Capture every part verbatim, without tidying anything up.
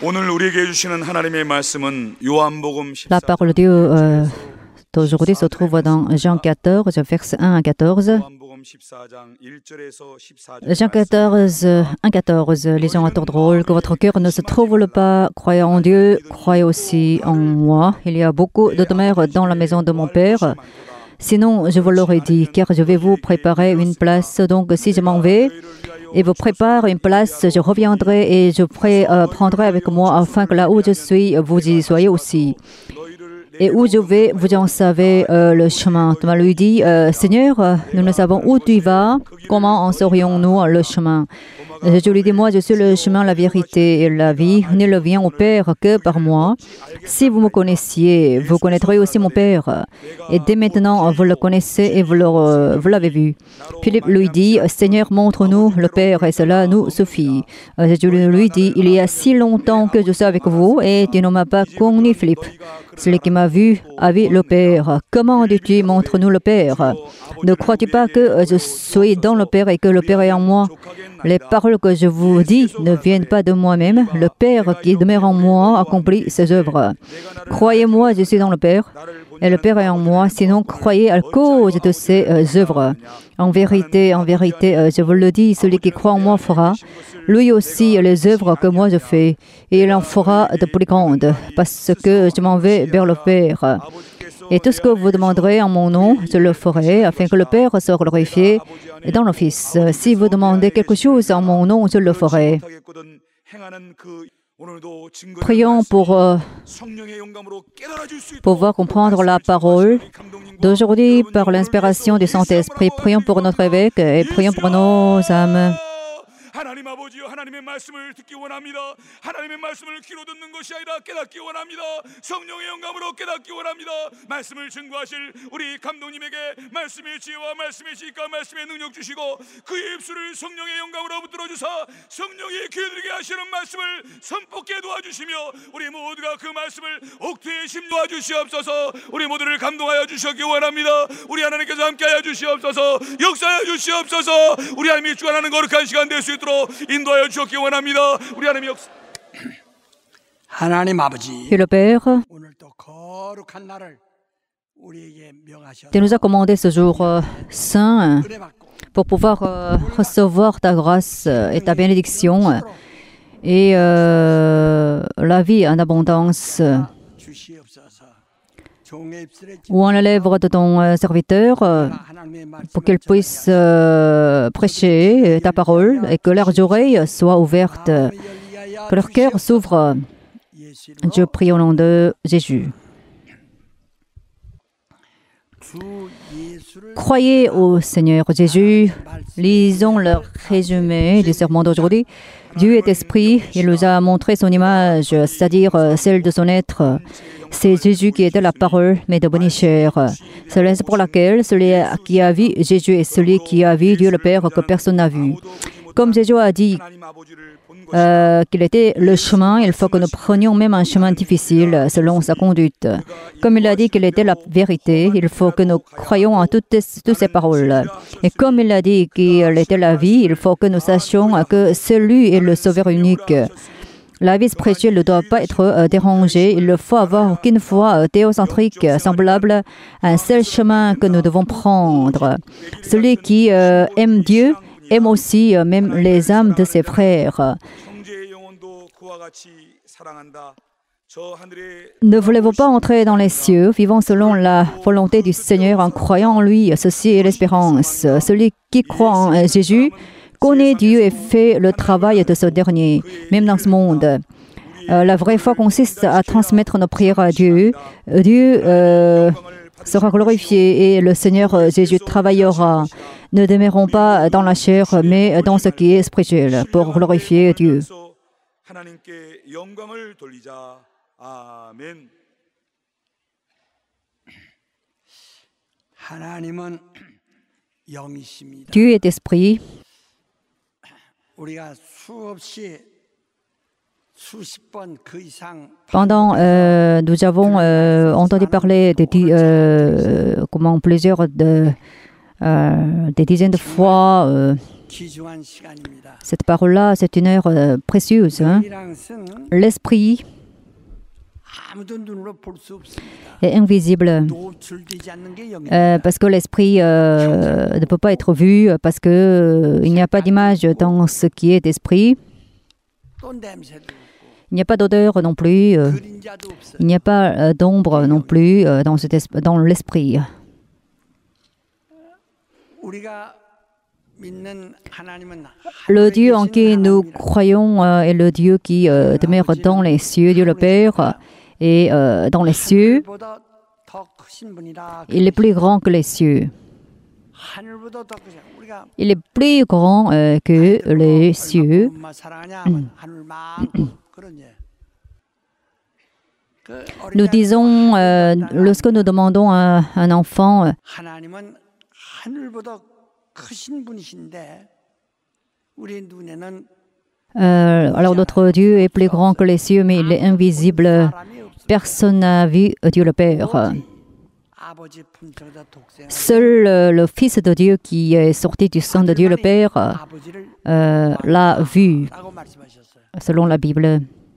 La parole de Dieu euh, d'aujourd'hui se trouve dans Jean quatorze, versets un à quatorze. Jean quatorze, un à quatorze, lisons à tour de rôle. Que votre cœur ne se trouble pas, croyez en Dieu, croyez aussi en moi. Il y a beaucoup de demeures dans la maison de mon Père. Sinon, je vous l'aurais dit, car je vais vous préparer une place. Donc, si je m'en vais et vous prépare une place, je reviendrai et je pré, euh, prendrai avec moi, afin que là où je suis, vous y soyez aussi. Et où je vais, vous en savez euh, le chemin. Thomas lui dit, euh, Seigneur, nous ne savons où tu vas, comment en saurions-nous le chemin? Je lui dis, moi, je suis le chemin, la vérité et la vie. Nul ne vient au Père que par moi. Si vous me connaissiez, vous connaîtrez aussi mon Père. Et dès maintenant, vous le connaissez et vous l'avez vu. Philippe lui dit, Seigneur, montre-nous le Père, et cela nous suffit. Je lui dis, il y a si longtemps que je suis avec vous, et tu ne m'as pas connu, Philippe. Celui qui m'a vu a vu le Père. Comment dis-tu, montre-nous le Père? Ne crois-tu pas que je suis dans le Père et que le Père est en moi? Les paroles que je vous dis ne viennent pas de moi-même. Le Père qui demeure en moi accomplit ses œuvres. Croyez-moi, je suis dans le Père et le Père est en moi. Sinon, croyez à cause de ses euh, œuvres. En vérité, en vérité, euh, je vous le dis, celui qui croit en moi fera, lui aussi, les œuvres que moi je fais. Et il en fera de plus grandes, parce que je m'en vais vers le Père. Et tout ce que vous demanderez en mon nom, je le ferai, afin que le Père soit glorifié dans le Fils. Si vous demandez quelque chose en mon nom, je le ferai. Prions pour euh, pouvoir comprendre la parole d'aujourd'hui par l'inspiration du Saint-Esprit. Prions pour notre évêque et prions pour nos âmes. 하나님 아버지여, 하나님의 말씀을 듣기 원합니다. 하나님의 말씀을 귀로 듣는 것이 아니라 깨닫기 원합니다. 성령의 영감으로 깨닫기 원합니다. 말씀을 증거하실 우리 감독님에게 말씀의 지혜와 말씀의 지식과 말씀의 능력 주시고 그의 입술을 성령의 영감으로 붙들어 주사 성령이 귀들게 하시는 말씀을 선포케 도와주시며 우리 모두가 그 말씀을 옥토에 심도하 주시옵소서. 우리 모두를 감동하여 주시기 원합니다. 우리 하나님께서 함께하여 주시옵소서. 역사하여 주시옵소서. 우리 하나님이 주관하는 거룩한 시간 될 수 있도록 인도하여 주시기 원합니다. 우리 하나님 역사. 하나님 아버지. Et le Père, 오늘도 거룩한 날을 우리에게 명하셔서 tu nous as commandé ce jour euh, saint pour pouvoir euh, recevoir ta grâce et ta bénédiction et euh, la vie en abondance. Ou en la lèvre de ton serviteur euh, pour qu'il puisse euh, prêcher ta parole et que leurs oreilles soient ouvertes, que leur cœur s'ouvre. Je prie au nom de Jésus. Croyez au Seigneur Jésus. Lisons le résumé du sermon d'aujourd'hui. Dieu est esprit, il nous a montré son image, c'est-à-dire celle de son être. C'est Jésus qui était la parole, mais de bonne chair. C'est la raison pour laquelle celui qui a vu Jésus est celui qui a vu Dieu le Père que personne n'a vu. Comme Jésus a dit euh, qu'il était le chemin, il faut que nous prenions même un chemin difficile selon sa conduite. Comme il a dit qu'il était la vérité, il faut que nous croyions en toutes, toutes ces paroles. Et comme il a dit qu'il était la vie, il faut que nous sachions que c'est lui est le sauveur unique. La vie spirituelle ne doit pas être euh, dérangée. Il ne faut avoir aucune foi théocentrique semblable à un seul chemin que nous devons prendre. Celui qui euh, aime Dieu aime aussi euh, même les âmes de ses frères. Ne voulez-vous pas entrer dans les cieux, vivant selon la volonté du Seigneur en croyant en lui? Ceci est l'espérance. Celui qui croit en Jésus connaît Dieu et fait le travail de ce dernier, même dans ce monde. Euh, la vraie foi consiste à transmettre nos prières à Dieu. Dieu euh, sera glorifié et le Seigneur Jésus travaillera. Ne demeurons pas dans la chair, mais dans ce qui est spirituel, pour glorifier Dieu. Dieu est esprit. Pendant, euh, nous avons euh, entendu parler de, euh, comment plusieurs de, euh, des dizaines de fois euh, 귀중한 시간입니다. Cette parole-là, c'est une heure euh, précieuse. Hein. L'esprit 아무도 눈으로 볼 수 없습니다. est invisible 노출되지 않는 게 영입니다. euh, parce que l'esprit euh, ne peut pas être vu parce que euh, il n'y a pas d'image dans ce qui est esprit. 또 냄새도 없고 Il n'y a pas d'odeur non plus. euh, 그림자도 없어요. il n'y a pas euh, d'ombre non plus euh, dans, cet es- dans l'esprit. 우리가 믿는 하나님은 Le Dieu en qui nous croyons euh, est le Dieu qui euh, demeure dans les cieux, Dieu le Père, et euh, dans les cieux, 하늘보다 더 크신 분이라. il est plus grand que les cieux. 하늘보다 더 크신 우리가 Il est plus grand euh, que les cieux. 얼마 사랑하냐 하면 하늘만큼 그런 예. 그 어린 Nous 자녀 disons, euh, lorsque nous demandons à un enfant, euh, 하나님은 하늘보다 크신 분이신데 우리 눈에는 euh, alors notre Dieu est plus grand que les cieux, mais il est invisible. 사람이 없어. Personne n'a vu Dieu le Père. 아버지 품격에다 독생. Seul euh, le Fils de Dieu qui est sorti du sang de Dieu le Père 아버지를 euh, l'a vu, 라고 말씀하셨어요. selon la Bible.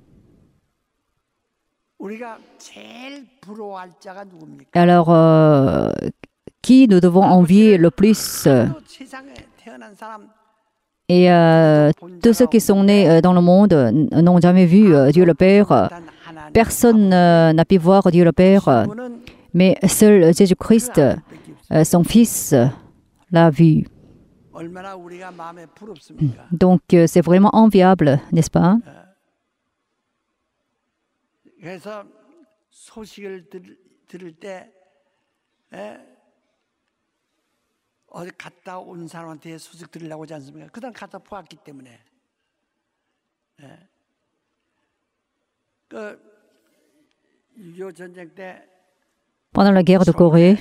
우리가 제일 부러워할 자가 누굽니까? Alors, euh, qui nous devons envier le plus euh, 또 세상에 태어난 사람 Et euh, tous ceux qui sont nés euh, dans le monde euh, n'ont jamais vu euh, Dieu le Père. 단 하나님. Personne euh, n'a pu voir Dieu le Père, euh, 그분은 mais seul Jésus-Christ, 그 아들밖에 없어요. euh, son Fils, euh, l'a vu. 얼마나 우리가 마음에 부럽습니까? Donc, euh, c'est vraiment enviable, n'est-ce pas? 그래서 소식을 들, 들을 때 에, 어디 갔다 온 사람한테 소식 들으려고 하지 않습니까? 그다음 갔다 보았기 때문에. 예. 그 육이오 전쟁 때 Pendant la guerre de Corée,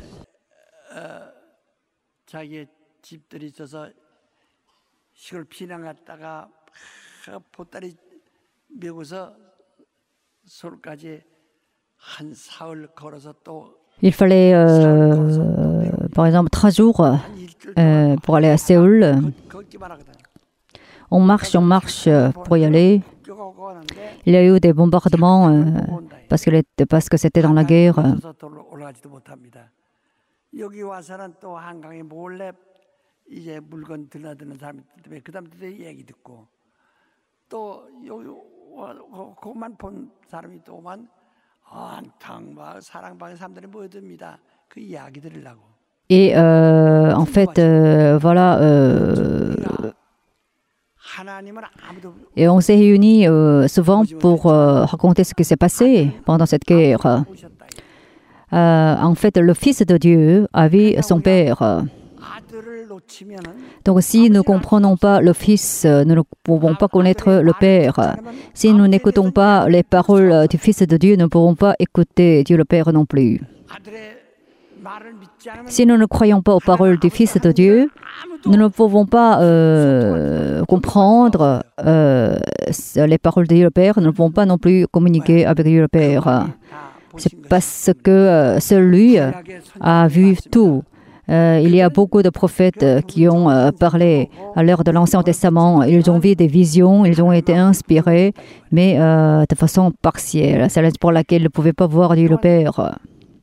자기 집들이 있어서 시골 피난 갔다가 보따리 메고서 서울까지 한 사흘 걸어서 또 il fallait, euh, par exemple, trois jours 한 일주일 euh, pour aller à Séoul. 걷- 걷기만 하거든. On marche, on marche euh, pour y aller. 뼈가 오고 하는데 Il y a eu des bombardements euh, 보고 온다. parce que, les- parce que c'était dans la guerre. 한강에 또 올라가지도 못합니다. 여기 와서는 또 한강에 몰래 이제 물건 들나드는 사람이 때문에 그 사람들의 얘기 듣고 또 여기 와- 거- 그것만 본 사람이 또만 한탕 막 사랑방에 사람들이 모여듭니다. 그 이야기 들으려고. Et euh, en fait, euh, voilà, euh, 하나님은 아무도 et on s'est réunis euh, souvent pour euh, raconter ce qui s'est passé pendant cette guerre. 보셨다. Euh, en fait, le Fils de Dieu a vu son Père. 아들을 놓치면은 Donc, si nous ne comprenons pas le Fils, euh, nous ne pouvons pas connaître le Père. Si nous n'écoutons pas les paroles du Fils de Dieu, nous ne pourrons pas écouter Dieu le Père non plus. 아들의 말을 믿지 않으면 Si nous ne croyons pas aux paroles du Fils de Dieu, nous ne pouvons pas euh, comprendre euh, les paroles de Dieu le Père, nous ne pouvons pas non plus communiquer avec Dieu le Père. 다 C'est 보신 parce que euh, seul lui euh, a vu tout. Euh, il y a beaucoup de prophètes euh, qui ont euh, parlé à l'heure de l'Ancien Testament. Ils ont vu des visions, ils ont été inspirés, mais euh, de façon partielle. C'est la raison pour laquelle ils ne pouvaient pas voir Dieu le Père.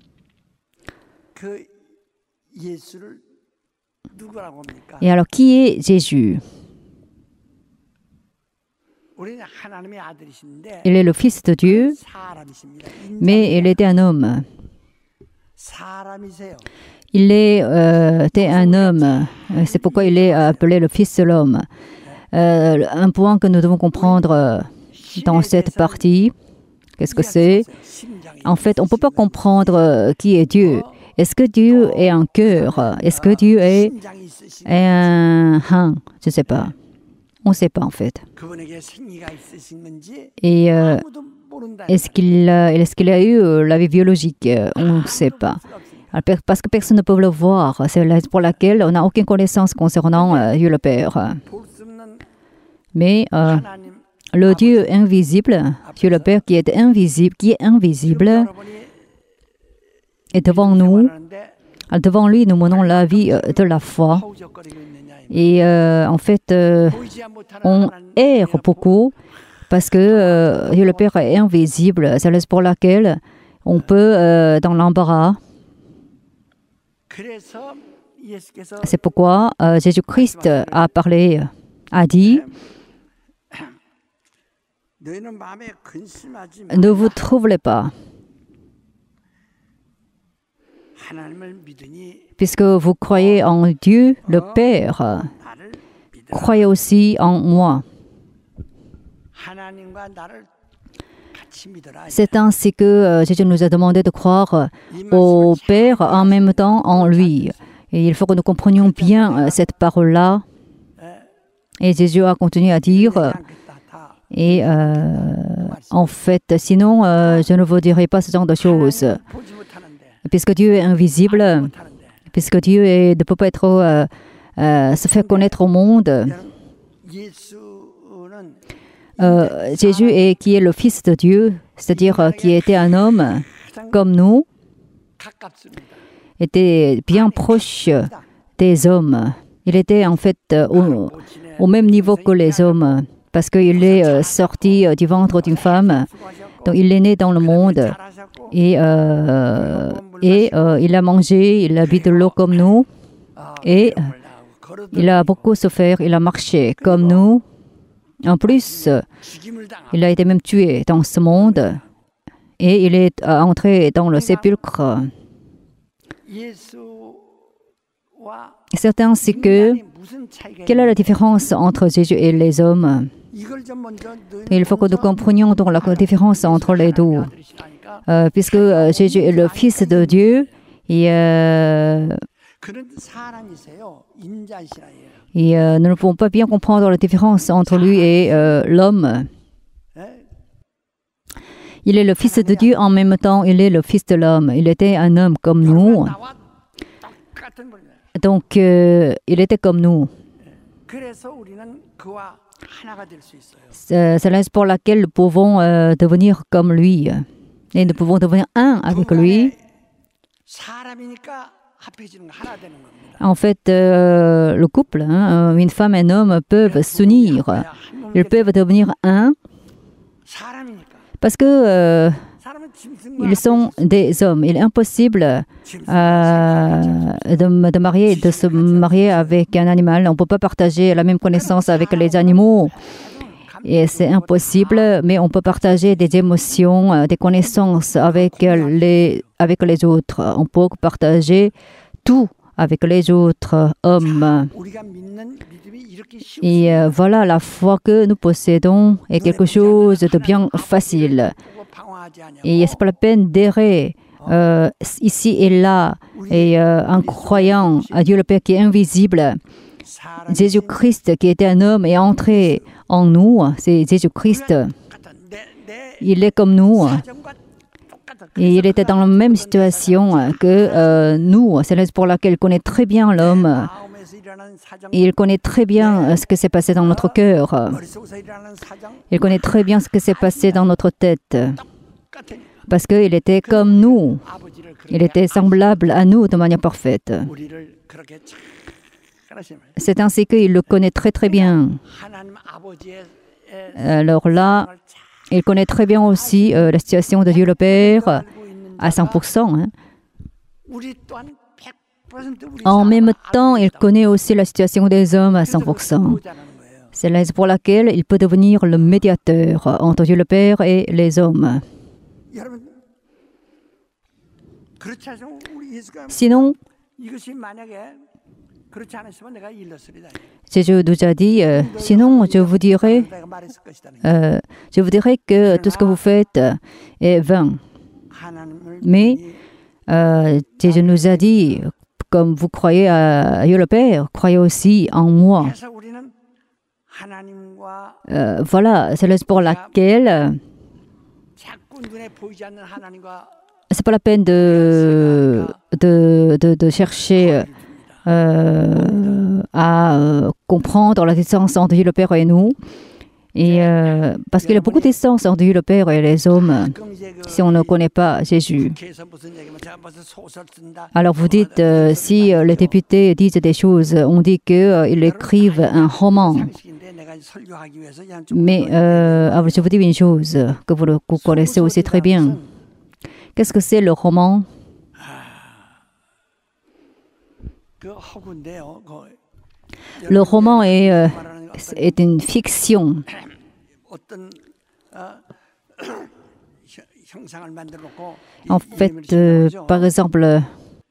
그 예수를 누구라고 합니까? Et alors, qui est Jésus? 우리는 하나님의 아들이신데 Il est le Fils de Dieu, 사람이십니다. mais il était un homme. 사람이세요. Il est, euh, était un homme. C'est pourquoi il est appelé le Fils de l'homme. Euh, un point que nous devons comprendre euh, dans cette partie, qu'est-ce que c'est? En fait, on ne peut pas comprendre euh, qui est Dieu. Est-ce que Dieu est un cœur? Est-ce que Dieu est, est un rein? Je ne sais pas. On ne sait pas en fait. 그분에게 생기가 있으신지 Et euh, 아무도 모른다. est-ce qu'il a, est-ce qu'il a eu euh, la vie biologique? Euh, On ne sait pas. Alors, per- Parce que personne ne peut le voir. C'est la raison pour laquelle on n'a aucune connaissance concernant euh, Dieu le Père. 볼 수 없는 Mais euh, 하나님 le Dieu invisible, Dieu le Père qui est invisible, qui est invisible, 여러분이 est devant nous. 생활하는데 Devant lui, nous menons la vie euh, de la foi. 허우적거리고 있느냐 이 Et euh, en fait, euh, on erre beaucoup parce que euh, Dieu le Père est invisible. C'est la raison pour laquelle on peut, euh, dans l'embarras, c'est pourquoi euh, Jésus-Christ a parlé, a dit, ne vous troublez pas, puisque vous croyez en Dieu, le Père, croyez aussi en moi. C'est ainsi que euh, Jésus nous a demandé de croire au Père en même temps en lui. Et il faut que nous comprenions bien euh, cette parole-là. Et Jésus a continué à dire, et euh, en fait, sinon, euh, je ne vous dirai pas ce genre de choses. Puisque Dieu est invisible, puisque Dieu est, ne peut pas être, euh, euh, se faire connaître au monde, euh, Jésus, est, qui est le Fils de Dieu, c'est-à-dire euh, qui était un homme comme nous, était bien proche des hommes. Il était en fait euh, au, au même niveau que les hommes, parce qu'il est euh, sorti euh, du ventre d'une femme, donc il est né dans le monde, et, euh, et euh, il a mangé, il a bu de l'eau comme nous, et euh, il a beaucoup souffert, il a marché comme nous. En plus, il a été même tué dans ce monde, et il est euh, entré dans le sépulcre. C'est ainsi que, quelle est la différence entre Jésus et les hommes? Il faut que nous comprenions donc la différence entre les deux. Euh, puisque euh, Jésus est le Fils de Dieu, et, euh, et euh, nous ne pouvons pas bien comprendre la différence entre lui et euh, l'homme. Il est le Fils de Dieu, en même temps, il est le Fils de l'homme. Il était un homme comme nous. Donc, euh, il était comme nous. C'est la raison pour laquelle nous pouvons euh, devenir comme lui. Et nous pouvons devenir un avec lui. En fait, euh, le couple, hein, une femme et un homme peuvent s'unir. Ils peuvent devenir un. Parce que euh, ils sont des hommes. Il est impossible euh, de, de, marier, de se marier avec un animal. On ne peut pas partager la même connaissance avec les animaux. Et c'est impossible, mais on peut partager des émotions, des connaissances avec les, avec les autres. On peut partager tout avec les autres hommes. Et euh, voilà, la foi que nous possédons est quelque chose de bien facile. Et ce n'est pas la peine d'errer euh, ici et là. Et euh, en croyant à Dieu le Père qui est invisible, Jésus-Christ qui était un homme est entré en nous. C'est Jésus-Christ. Il est comme nous. Et il était dans la même situation que euh, nous. C'est la raison pour laquelle il connaît très bien l'homme. Et il connaît très bien ce qui s'est passé dans notre cœur. Il connaît très bien ce qui s'est passé dans notre tête. Parce qu'il était comme nous. Il était semblable à nous de manière parfaite. C'est ainsi qu'il le connaît très très bien. Alors là, il connaît très bien aussi euh, la situation de Dieu le Père à cent pour cent. Hein. En même temps, il connaît aussi la situation des hommes à cent pour cent. C'est la raison pour laquelle il peut devenir le médiateur entre Dieu le Père et les hommes. Sinon, Jésus nous a dit, euh, sinon je vous dirais, euh, je vous dirais que tout ce que vous faites est vain. Mais euh, Jésus nous a dit, comme vous croyez à Dieu le Père, croyez aussi en moi. Euh, voilà, c'est la raison pour laquelle c'est pas la peine de, de, de, de chercher euh, à euh, comprendre la distance entre Dieu le Père et nous. Et euh, parce qu'il y a beaucoup de distance entre Dieu le Père et les hommes, si on ne connaît pas Jésus. Alors vous dites, euh, si euh, les députés disent des choses, on dit qu'ils euh, écrivent un roman. Mais euh, alors je vous dis une chose que vous, vous connaissez aussi très bien. Qu'est-ce que c'est le roman? Le roman est, euh, est une fiction. En fait, euh, par exemple,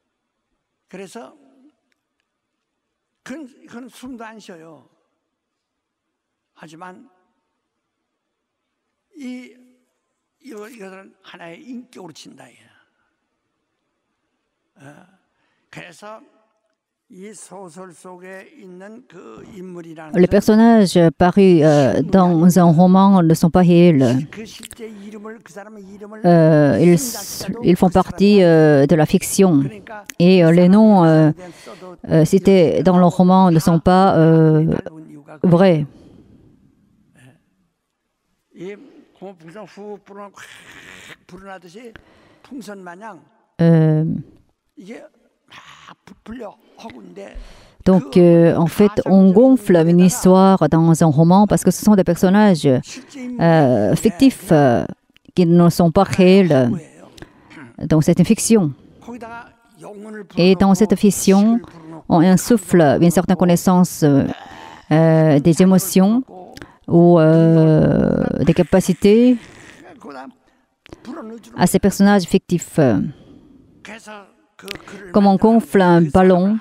les personnages parus euh, dans un roman ne sont pas réels. Euh, ils, ils font partie euh, de la fiction. Et euh, les noms euh, euh, cités dans le roman ne sont pas euh, vrais. Euh, Donc, euh, en fait, on gonfle une histoire dans un roman parce que ce sont des personnages euh, fictifs euh, qui ne sont pas réels. Donc, c'est une fiction. Et dans cette fiction, on insuffle une certaine connaissance euh, des émotions ou euh, des capacités à ces personnages fictifs. Comme on gonfle un ballon,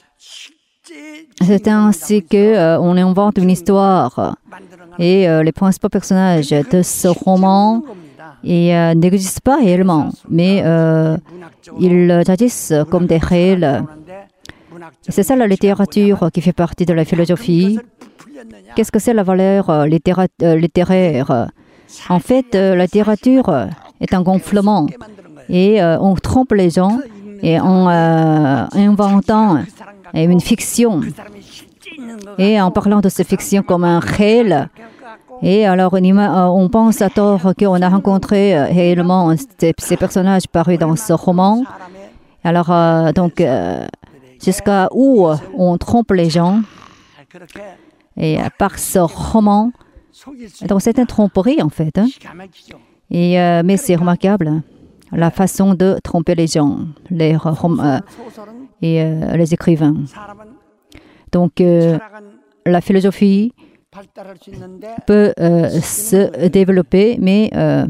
c'est ainsi qu'on euh, invente une histoire. Et euh, les principaux personnages de ce roman et, euh, n'existent pas réellement, mais euh, ils agissent comme des réels. C'est ça la littérature qui fait partie de la philosophie. Qu'est-ce que c'est la valeur euh, littéra euh, littéraire? En fait, euh, la littérature est un gonflement et euh, on trompe les gens et en euh, inventant une fiction et en parlant de cette fiction comme un réel. Et alors on pense à tort qu'on a rencontré réellement ces personnages parus dans ce roman. Alors euh, donc euh, jusqu'à où on trompe les gens et par ce roman. Donc c'est une tromperie en fait. Hein. Et, euh, mais c'est remarquable la façon de tromper les gens, les, euh, et euh, les écrivains. Donc, euh, la philosophie peut euh, se développer, mais euh,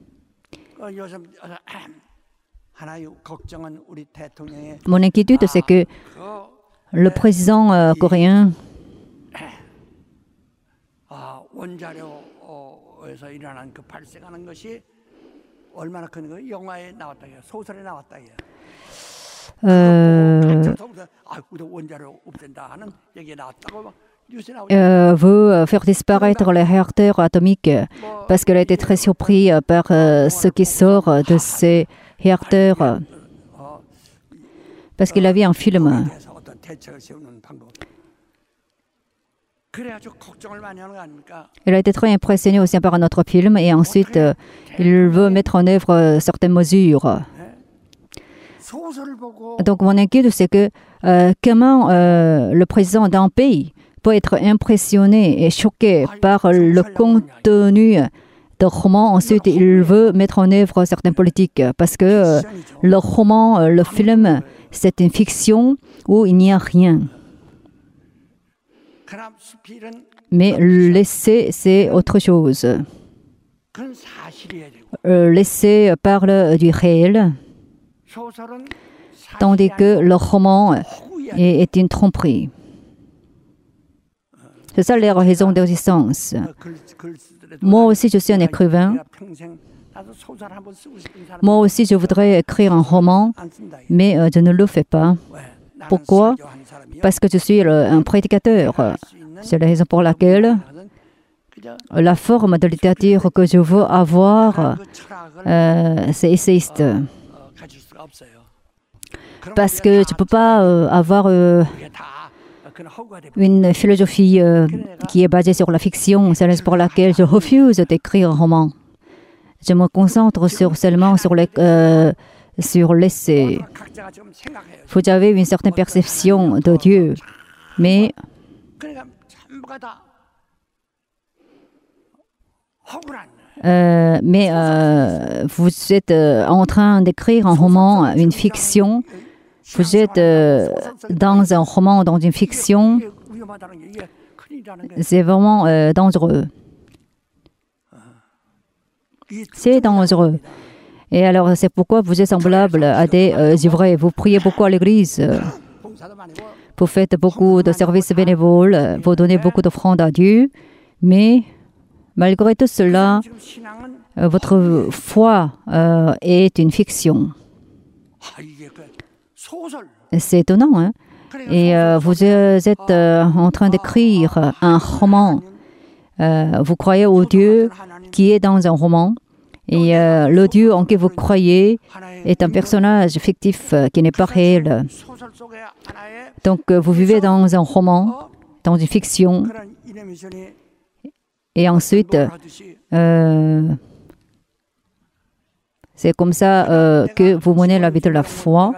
mon inquiétude, c'est que le président euh, coréen Euh, euh, veut faire disparaître les réacteurs atomiques parce qu'elle a été très surprise par euh, ce qui sort de ces réacteurs parce qu'il a vu un film. Il a été très impressionné aussi par notre film et ensuite euh, il veut mettre en œuvre euh, certaines mesures. Donc mon inquiétude c'est que euh, comment euh, le président d'un pays peut être impressionné et choqué par le contenu de roman, ensuite il veut mettre en œuvre certaines politiques parce que euh, le roman, euh, le film, c'est une fiction où il n'y a rien. Mais l'essai, c'est autre chose. Euh, l'essai parle du réel, tandis que le roman est, est une tromperie. C'est ça les raisons d'existence. Moi aussi, je suis un écrivain. Moi aussi, je voudrais écrire un roman, mais euh, je ne le fais pas. Pourquoi? Parce que je suis le, un prédicateur. C'est la raison pour laquelle la forme de littérature que je veux avoir, euh, c'est essayiste. Parce que je ne peux pas euh, avoir euh, une philosophie euh, qui est basée sur la fiction. C'est la raison pour laquelle je refuse d'écrire un roman. Je me concentre sur, seulement sur les, euh, sur l'essai. Vous avez une certaine perception de Dieu, mais Euh, mais euh, vous êtes euh, en train d'écrire un roman, une fiction. Vous êtes euh, dans un roman, dans une fiction. C'est vraiment euh, dangereux. C'est dangereux. Et alors, c'est pourquoi vous êtes semblable à des euh, ivraies. Vous priez beaucoup à l'église. Vous faites beaucoup de services bénévoles. Vous donnez beaucoup d'offrandes à Dieu. Mais malgré tout cela, euh, votre foi euh, est une fiction. C'est étonnant, hein? Et euh, vous êtes euh, en train d'écrire un roman. Euh, vous croyez au Dieu qui est dans un roman. Et euh, le Dieu en qui vous croyez est un personnage fictif euh, qui n'est pas réel. Donc, euh, vous vivez dans un roman, dans une fiction. Et ensuite, euh, c'est comme ça euh, que vous menez la vie de la foi.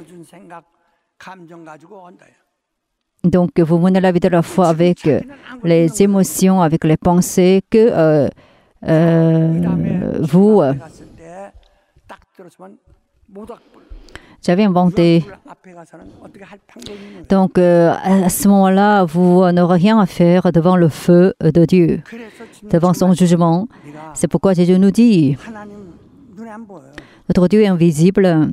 Donc, vous menez la vie de la foi avec les émotions, avec les pensées que euh, euh, vous euh, j'avais inventé. Donc, euh, à ce moment-là, vous n'aurez rien à faire devant le feu de Dieu, devant son jugement. C'est pourquoi Jésus nous dit, notre Dieu est invisible.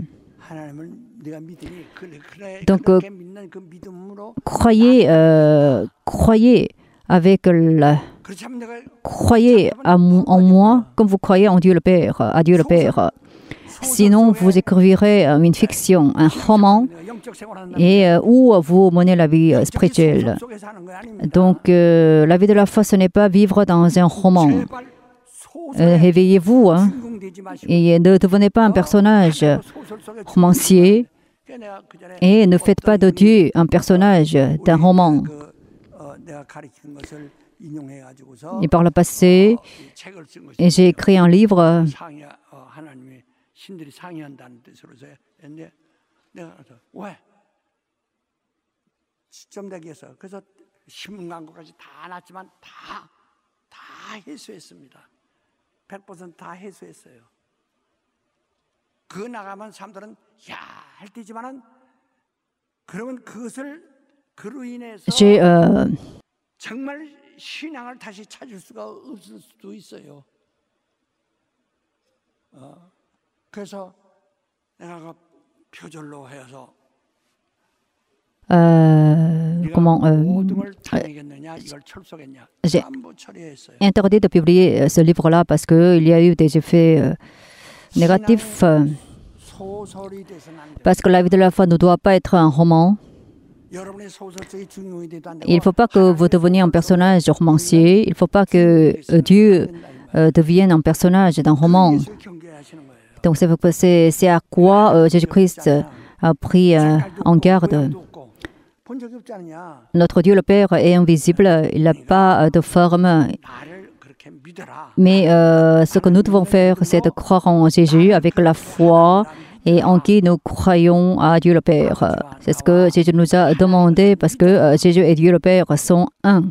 Donc, euh, croyez, euh, croyez avec la, croyez à, en moi comme vous croyez en Dieu le Père, à Dieu le Père. Sinon, vous écrivirez une fiction, un roman, et euh, où vous menez la vie euh, spirituelle. Donc, euh, la vie de la foi, ce n'est pas vivre dans un roman. Euh, réveillez-vous, hein, et ne devenez pas un personnage romancier, et ne faites pas de Dieu un personnage d'un roman. Et par le passé, j'ai écrit un livre 신들이 상의한다는 뜻으로 했는데 내가 왜 시점대기에서 그래서 신문 광고까지 다 났지만 다 다 해소했습니다. 백 퍼센트 다 해소했어요. 그 나가면 사람들은 야 할 때지만은 그러면 그것을 그로 인해서 euh... 정말 신앙을 다시 찾을 수가 없을 수도 있어요. 어. 그래서 내가 표절로 해서 euh, comment euh, j'ai interdit de publier ce livre-là parce qu'il y a eu des effets euh, négatifs. Euh, parce que la vie de la foi ne doit pas être un roman. Il ne faut pas que vous deveniez un personnage romancier. Il ne faut pas que euh, Dieu euh, devienne un personnage d'un roman. Donc, c'est, c'est à quoi euh, Jésus-Christ a pris euh, en garde. Notre Dieu le Père est invisible, il n'a pas de forme. Mais euh, ce que nous devons faire, c'est de croire en Jésus avec la foi et en qui nous croyons à Dieu le Père. C'est ce que Jésus nous a demandé parce que euh, Jésus et Dieu le Père sont un.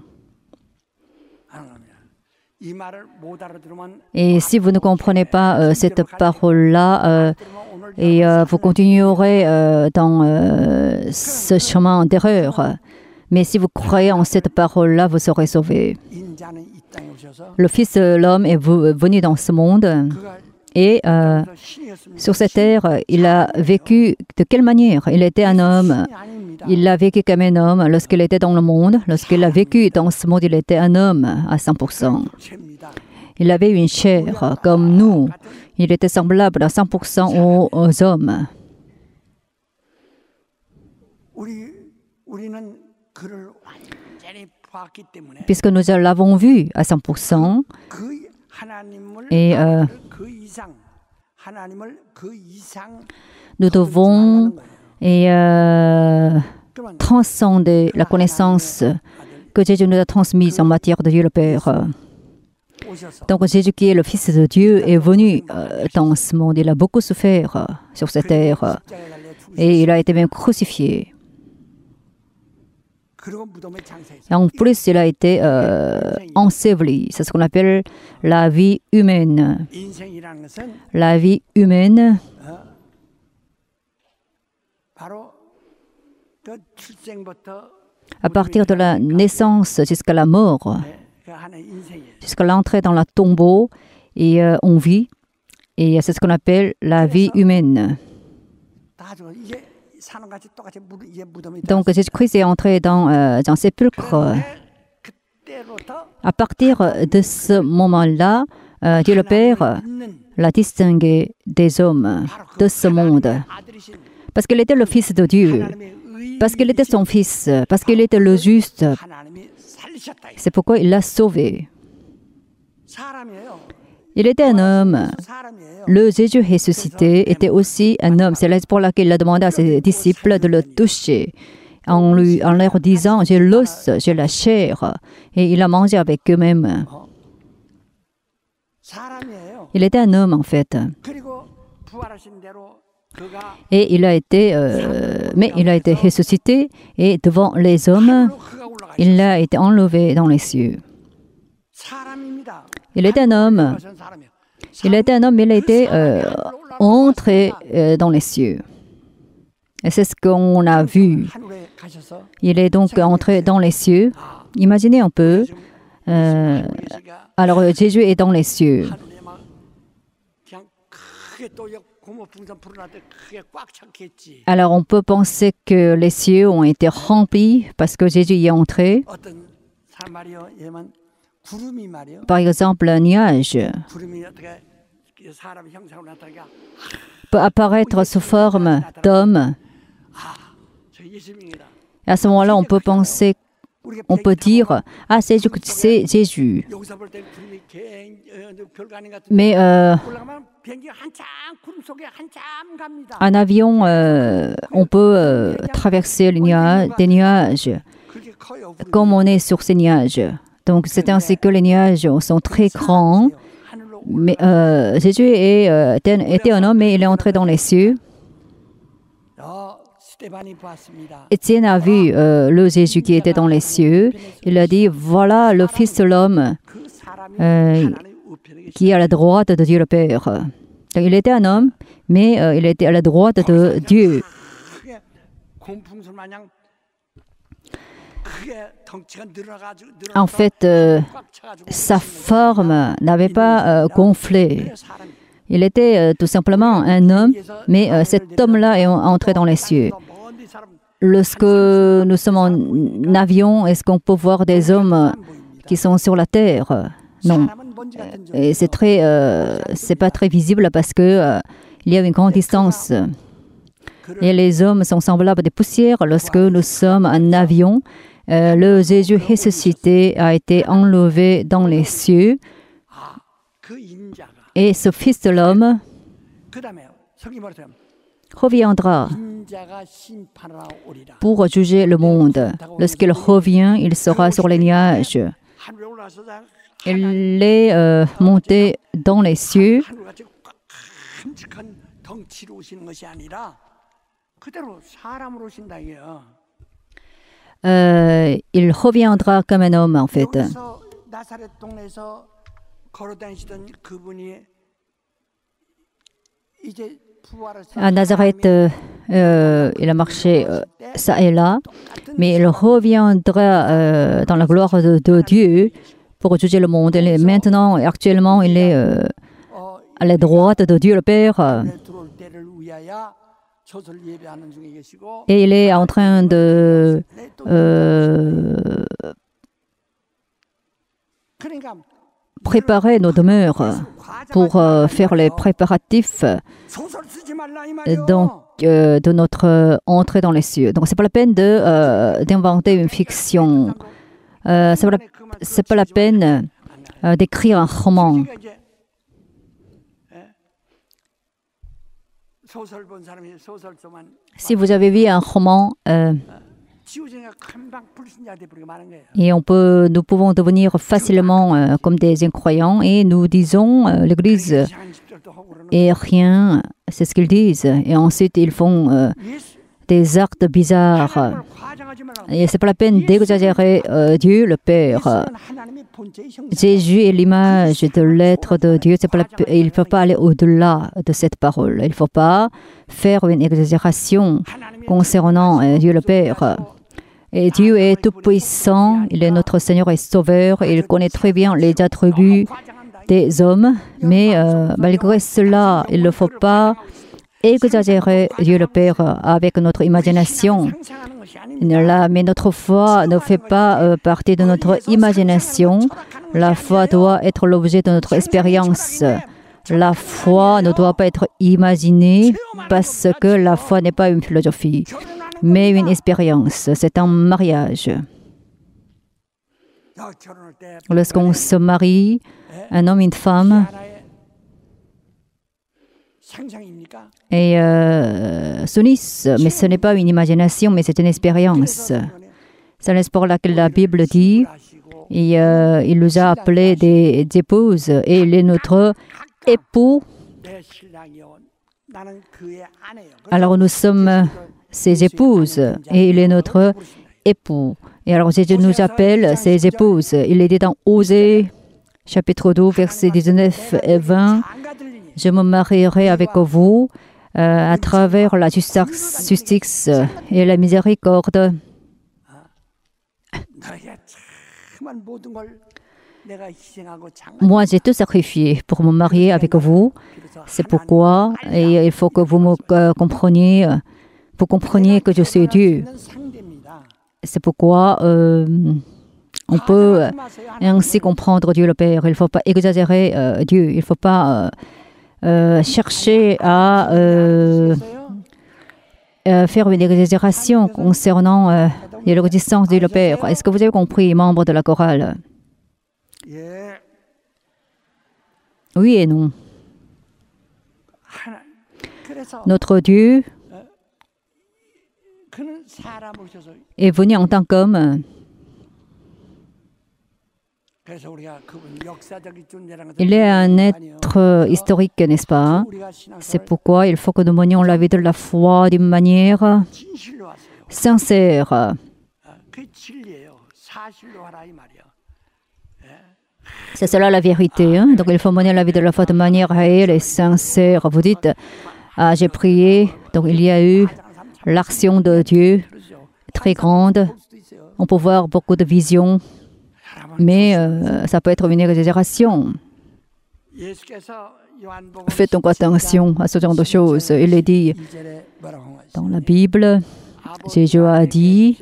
Et si vous ne comprenez pas euh, cette parole-là, euh, et euh, vous continuerez euh, dans euh, ce chemin d'erreur. Mais si vous croyez en cette parole-là, vous serez sauvés. Le Fils de l'homme est venu dans ce monde et euh, sur cette terre, il a vécu de quelle manière? Il était un homme. Il a vécu comme un homme lorsqu'il était dans le monde. Lorsqu'il a vécu dans ce monde, il était un homme à cent pour cent. Il avait une chair comme nous. Il était semblable à cent pour cent aux, aux hommes. Puisque nous l'avons vu à cent pour cent, et euh, nous devons et, euh, transcender la connaissance que Jésus nous a transmise en matière de Dieu le Père. Donc Jésus qui est le Fils de Dieu est venu euh, dans ce monde. Il a beaucoup souffert euh, sur cette terre et il a été même crucifié. Et en plus, il a été euh, enseveli. C'est ce qu'on appelle la vie humaine. La vie humaine, à partir de la naissance jusqu'à la mort, jusqu'à l'entrée dans la tombeau, et euh, on vit. Et c'est ce qu'on appelle la vie humaine. Donc Jésus-Christ est entré dans euh, un sépulcre. À partir de ce moment-là, euh, Dieu le Père l'a distingué des hommes de ce monde. Parce qu'il était le Fils de Dieu, parce qu'il était son Fils, parce qu'il était le juste. C'est pourquoi il l'a sauvé. Il était un homme. Le Jésus ressuscité était aussi un homme. C'est pour laquelle il a demandé à ses disciples de le toucher, en, lui, en leur disant « J'ai l'os, j'ai la chair ». Et il a mangé avec eux-mêmes. Il était un homme, en fait. Et il a été, euh, mais il a été ressuscité, et devant les hommes, il a été enlevé dans les cieux. Il était un homme. Il était un homme, mais il a été euh, entré euh, dans les cieux. Et c'est ce qu'on a vu. Il est donc entré dans les cieux. Imaginez un peu. Euh, alors Jésus est dans les cieux. Alors on peut penser que les cieux ont été remplis parce que Jésus y est entré. Par exemple, un nuage peut apparaître sous forme d'homme. À ce moment-là, on peut penser, on peut dire, ah, c'est Jésus. Mais euh, un avion, euh, on peut euh, traverser les nuages, des nuages, comme on est sur ces nuages. Donc, c'est ainsi que les nuages sont très grands. Mais euh, Jésus est, euh, était un homme et il est entré dans les cieux. Étienne a vu euh, le Jésus qui était dans les cieux. Il a dit, voilà le Fils de l'homme euh, qui est à la droite de Dieu le Père. Donc, il était un homme, mais euh, il était à la droite de Dieu. En fait, euh, sa forme n'avait pas euh, gonflé. Il était euh, tout simplement un homme, mais euh, cet homme-là est entré dans les cieux. Lorsque nous sommes en avion, est-ce qu'on peut voir des hommes qui sont sur la terre? Non. Et c'est très, euh, c'est pas très visible parce que euh, il y a une grande distance. Et les hommes sont semblables à des poussières. Lorsque nous sommes en avion, euh, le Jésus ressuscité a été enlevé dans les cieux. Et ce Fils de l'homme reviendra pour juger le monde. Lorsqu'il revient, il sera sur les nuages. Il est euh, monté dans les cieux. Euh, il reviendra comme un homme, en fait. À Nazareth, euh, euh, il a marché euh, ça et là, mais il reviendra euh, dans la gloire de, de Dieu pour juger le monde. Et maintenant, actuellement, il est euh, à la droite de Dieu le Père. Et il est en train de euh, préparer nos demeures pour euh, faire les préparatifs donc, euh, de notre entrée dans les cieux. Donc, ce n'est pas la peine de, euh, d'inventer une fiction. Euh, ce n'est pas, pas la peine euh, d'écrire un roman. Si vous avez vu un roman, euh, Et on peut, nous pouvons devenir facilement euh, comme des incroyants et nous disons, euh, l'Église est rien, c'est ce qu'ils disent. Et ensuite, ils font euh, des actes bizarres. Et ce n'est pas la peine d'exagérer euh, Dieu, le Père. Jésus est l'image de l'être de Dieu. C'est pas la pe- il ne faut pas aller au-delà de cette parole. Il ne faut pas faire une exagération concernant euh, Dieu, le Père. Et Dieu est tout-puissant, il est notre Seigneur et Sauveur, et il connaît très bien les attributs des hommes, mais euh, malgré cela, il ne faut pas exagérer Dieu le Père avec notre imagination. Là, mais notre foi ne fait pas euh, partie de notre imagination. La foi doit être l'objet de notre expérience. La foi ne doit pas être imaginée parce que la foi n'est pas une philosophie, mais une expérience. C'est un mariage. Lorsqu'on se marie, un homme et une femme, et euh, s'unissent, mais ce n'est pas une imagination, mais c'est une expérience. C'est la raison pour laquelle la Bible dit, et, euh, il nous a appelés des, des épouses, et il est notre époux. Alors nous sommes ses épouses, et il est notre époux. Et alors Jésus nous appelle ses épouses. Il est dit dans Osée, chapitre douze, versets dix-neuf et vingt, « Je me marierai avec vous euh, à travers la justice, justice et la miséricorde. » Moi, j'ai tout sacrifié pour me marier avec vous. C'est pourquoi, et il faut que vous me euh, compreniez, vous compreniez que je suis Dieu. C'est pourquoi euh, on peut ainsi comprendre Dieu le Père. Il ne faut pas exagérer euh, Dieu. Il ne faut pas euh, euh, chercher à euh, euh, faire une exagération concernant euh, l'existence de Dieu le Père. Est-ce que vous avez compris, membres de la chorale? Oui et non. Notre Dieu est venu en tant qu'homme. Il est un être historique, n'est-ce pas? C'est pourquoi il faut que nous menions la vie de la foi d'une manière sincère. C'est cela la vérité. Hein? Donc il faut mener la vie de la foi de manière réelle et sincère. Vous dites, ah, j'ai prié, donc il y a eu l'action de Dieu très grande. On peut voir beaucoup de visions, mais euh, ça peut être une exagération. Faites donc attention à ce genre de choses. Il est dit dans la Bible, Jésus a dit,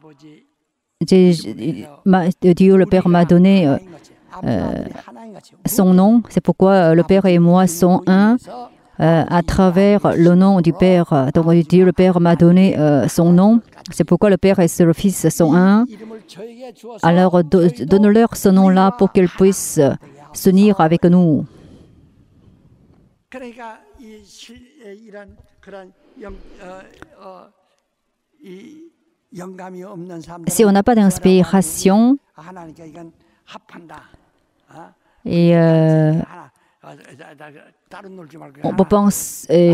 Dieu le Père m'a donné euh, euh, son nom. C'est pourquoi le Père et moi sont un. Euh, à travers le nom du Père. Donc Dieu le Père m'a donné euh, son nom. C'est pourquoi le Père et le Fils sont un. Alors do, donne-leur ce nom-là pour qu'ils puissent s'unir avec nous. Si on n'a pas d'inspiration, et euh, on pense, et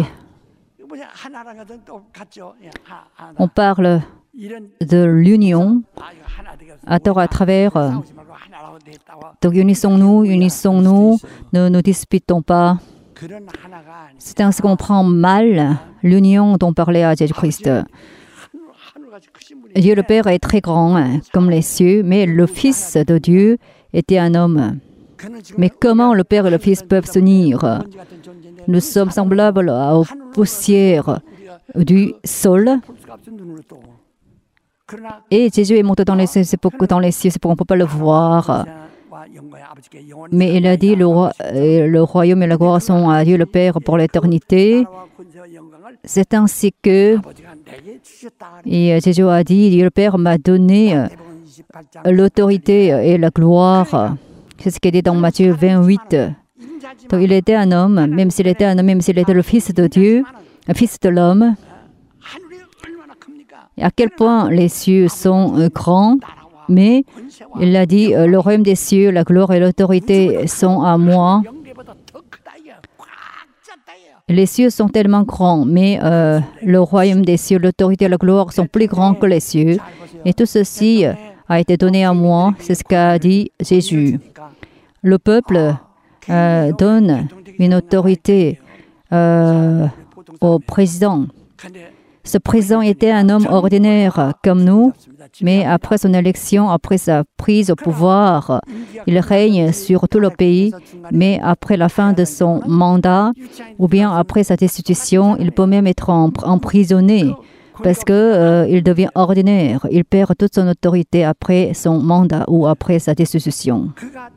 on parle de l'union à, à travers. Donc unissons-nous, unissons-nous, ne nous disputons pas. C'est ainsi qu'on prend mal l'union dont parlait à Jésus-Christ. Dieu le Père est très grand, comme les cieux, mais le Fils de Dieu était un homme. Mais comment le Père et le Fils peuvent s'unir? Nous sommes semblables aux poussières du sol. Et Jésus est monté dans les cieux, c'est pour, dans les cieux, c'est pour qu'on ne peut pas le voir. Mais il a dit, le, roi, le royaume et la gloire sont à Dieu le Père pour l'éternité. C'est ainsi que et Jésus a dit, Dieu le Père m'a donné l'autorité et la gloire. C'est ce qui est dit dans Matthieu vingt-huit. Donc il était un homme, même s'il était un homme, même s'il était le Fils de Dieu, le Fils de l'homme. à quel point les cieux sont euh, grands, mais il a dit, euh, le royaume des cieux, la gloire et l'autorité sont à moi. Les cieux sont tellement grands, mais euh, le royaume des cieux, l'autorité et la gloire sont plus grands que les cieux. Et tout ceci a été donné à moi, c'est ce qu'a dit Jésus. Le peuple euh, donne une autorité euh, au président. Ce président était un homme ordinaire comme nous, mais après son élection, après sa prise au pouvoir, il règne sur tout le pays, mais après la fin de son mandat, ou bien après sa destitution, il peut même être emprisonné parce qu'il euh, devient ordinaire. Il perd toute son autorité après son mandat ou après sa destitution.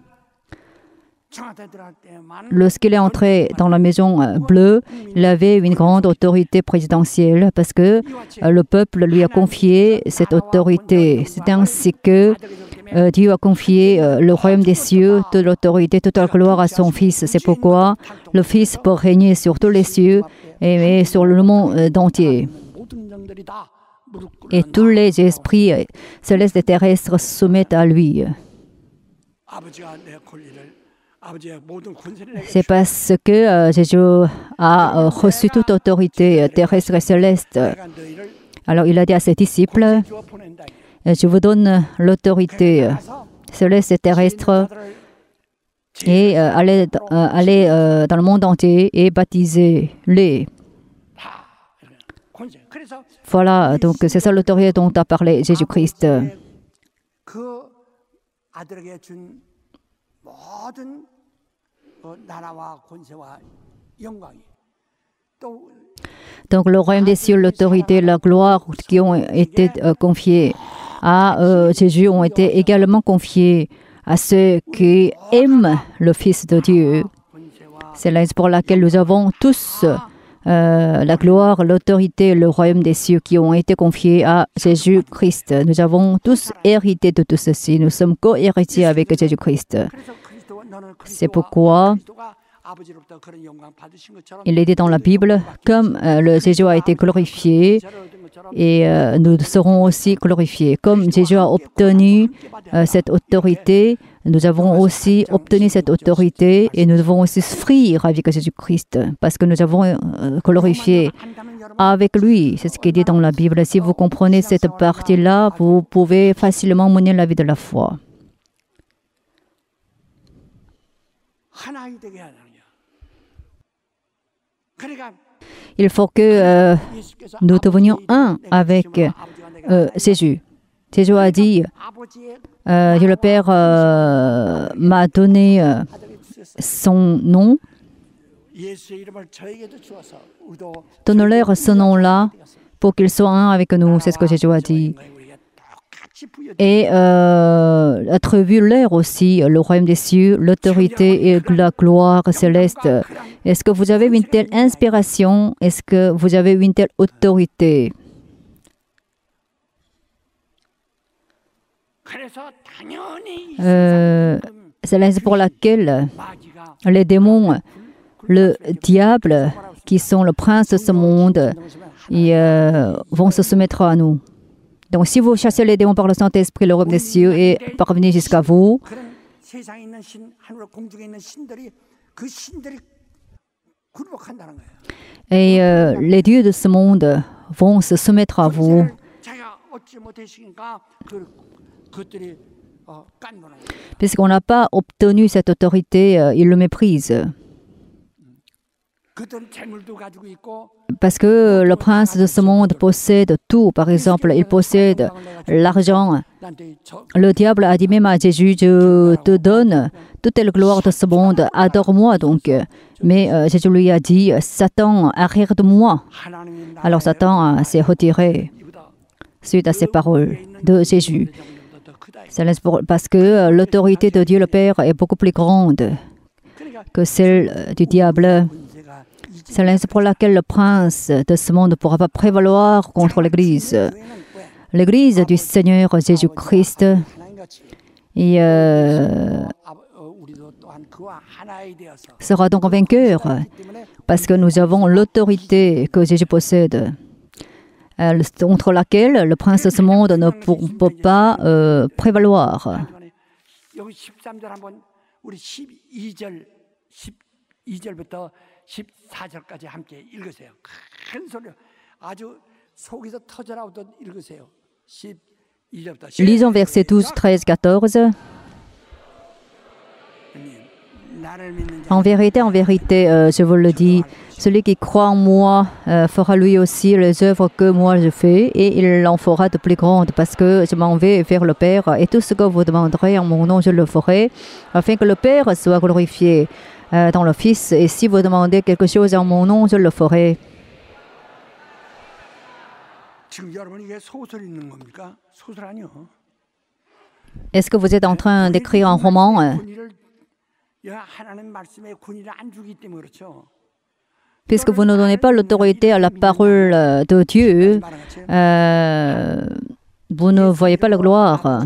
Lorsqu'il est entré dans la Maison Bleue, il avait une grande autorité présidentielle parce que le peuple lui a confié cette autorité. C'est ainsi que euh, Dieu a confié euh, le royaume des cieux, toute l'autorité, toute la gloire à son Fils. C'est pourquoi le Fils peut régner sur tous les cieux et, et sur le monde entier. Et tous les esprits célestes et terrestres se soumettent à lui. C'est parce que euh, Jésus a euh, reçu toute autorité terrestre et céleste. Alors il a dit à ses disciples, je vous donne l'autorité céleste et terrestre et euh, allez, euh, allez euh, dans le monde entier et baptisez-les. Voilà, donc c'est ça l'autorité dont a parlé Jésus-Christ. Donc le royaume des cieux, l'autorité, la gloire qui ont été euh, confiées à euh, Jésus ont été également confiées à ceux qui aiment le Fils de Dieu. C'est la raison pour laquelle nous avons tous euh, la gloire, l'autorité, le royaume des cieux qui ont été confiés à Jésus-Christ. Nous avons tous hérité de tout ceci. Nous sommes co-héritiers avec Jésus-Christ. C'est pourquoi il est dit dans la Bible, comme euh, le Jésus a été glorifié, et euh, nous serons aussi glorifiés. Comme Jésus a obtenu euh, cette autorité, nous avons aussi obtenu cette autorité et nous devons aussi souffrir avec Jésus-Christ parce que nous avons euh, glorifié avec lui. C'est ce qui est dit dans la Bible. Si vous comprenez cette partie-là, vous pouvez facilement mener la vie de la foi. Il faut que euh, nous devenions un avec euh, Jésus. Jésus a dit, euh, le Père euh, m'a donné euh, son nom. Donne-leur ce nom-là pour qu'ils soient un avec nous. C'est ce que Jésus a dit. Et euh, attribue-leur aussi le royaume des cieux, l'autorité et la gloire céleste. Est-ce que vous avez une telle inspiration? Est-ce que vous avez une telle autorité? Euh, c'est la raison pour laquelle les démons, le diable, qui sont le prince de ce monde, ils, euh, vont se soumettre à nous. Donc, si vous chassez les démons par le Saint-Esprit, le royaume des cieux est parvenu jusqu'à vous. Et euh, les dieux de ce monde vont se soumettre à vous. Puisqu'on n'a pas obtenu cette autorité, euh, ils le méprisent. Parce que le prince de ce monde possède tout. Par exemple, il possède l'argent. Le diable a dit même à Jésus, je te donne toute la gloire de ce monde, adore-moi donc. Mais euh, Jésus lui a dit, Satan, arrière de moi. Alors Satan euh, s'est retiré suite à ces paroles de Jésus. C'est parce que euh, l'autorité de Dieu le Père est beaucoup plus grande que celle du diable. C'est la raison pour laquelle le prince de ce monde ne pourra pas prévaloir contre l'Église. L'Église du Seigneur Jésus-Christ et, euh, sera donc vainqueur parce que nous avons l'autorité que Jésus possède. euh, contre laquelle le prince de ce monde ne peut pas euh, prévaloir. 여기 십삼 절 한번 우리 십이 절 십이 절부터 십사 절까지 함께 읽으세요. 큰 소리로 아주 속에서 터져나오듯 읽으세요. 십이 절부터 Lisons versets douze, treize, quatorze. En vérité, en vérité, euh, je vous le dis, celui qui croit en moi euh, fera lui aussi les œuvres que moi je fais, et il en fera de plus grandes, parce que je m'en vais vers le Père, et tout ce que vous demanderez en mon nom, je le ferai, afin que le Père soit glorifié euh, dans le Fils, et si vous demandez quelque chose en mon nom, je le ferai. Est-ce que vous êtes en train d'écrire un roman? Puisque vous ne donnez pas l'autorité à la parole de Dieu, euh, vous ne voyez pas la gloire.